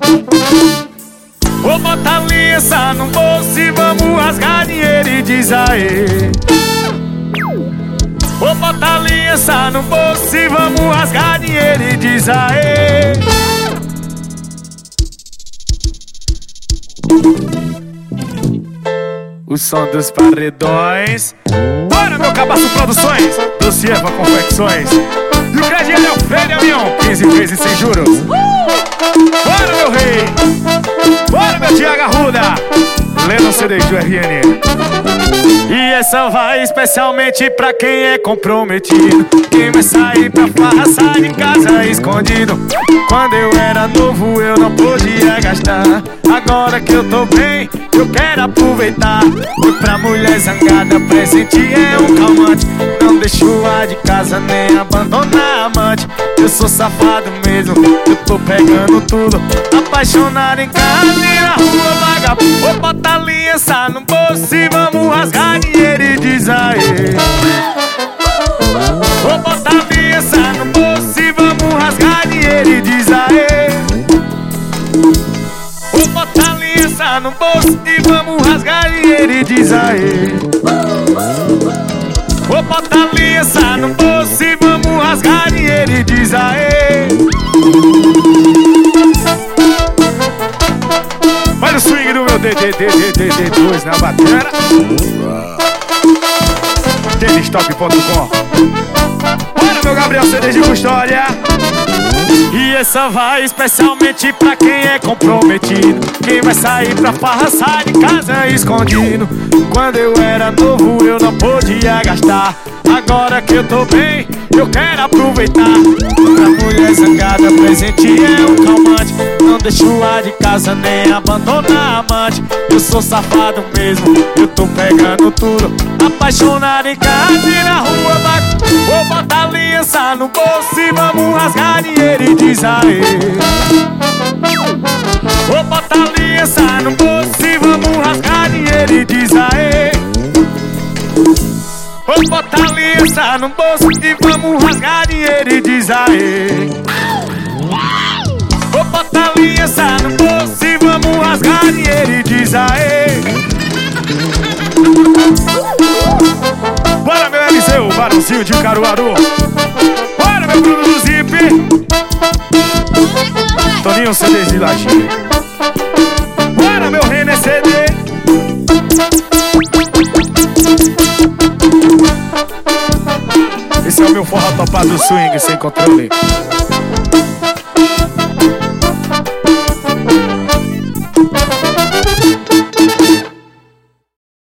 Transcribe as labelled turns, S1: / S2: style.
S1: Vou botar aliança no bolso e vamos rasgar dinheiro e diz aê. Vou botar aliança no bolso e vamos rasgar dinheiro e diz aê. O som dos paredões. Bora, meu Cabaço Produções, Doce Eva Confecções. E o crediário é o Fred Avião, 15 vezes sem juros. Bora, meu rei. Bora, meu Tiago Arruda, lendo o CD do RN. E essa vai especialmente pra quem é comprometido, quem vai sair pra farra sai de casa escondido. Quando eu era novo eu não podia gastar, agora que eu tô bem eu quero aproveitar. E pra mulher zangada presente é um calmante, não deixo a de casa nem abandonar a amante. Eu sou safado mesmo, eu tô pegando tudo, apaixonado em casa e na rua vagabundo. Vou botar aliança no bolso e vamos rasgar dinheiro e diz aê. Vou botar aliança no bolso e vamos rasgar dinheiro e diz aê. Vou botar aliança no bolso e vamos rasgar dinheiro e diz aê. Vou botar aliança no bolso e vamos rasgar dinheiro e diz aê. Olha o swing do meu DD2 na bateria. Tenistop.com. Olha meu Gabriel CD de Custódia. E essa vai especialmente pra quem é comprometido, quem vai sair pra farra sai de casa escondido. Quando eu era novo eu não podia gastar, agora que eu tô bem eu quero aproveitar. Pra mulher zangada presente é um calmante, não deixo a de casa nem abandonar a amante. Eu sou safado mesmo, eu tô pegando tudo, apaixonado em casa e na rua vago. Vou botar aliança no bolso e vamos rasgar dinheiro e diz aê. Vou botar aliança no bolso e vamos rasgar dinheiro e diz aê. Vou botar aliança no bolso e vamos rasgar dinheiro e diz aê. Vou botar aliança no bolso e vamos rasgar dinheiro e diz aê. Bora, meu Eliseu, o Barãozinho de Caruaru. Bora, meu Bruno do Zip. Toninho CD de Laje. Bora, meu René CD. Esse é o meu forró topado swing sem controle.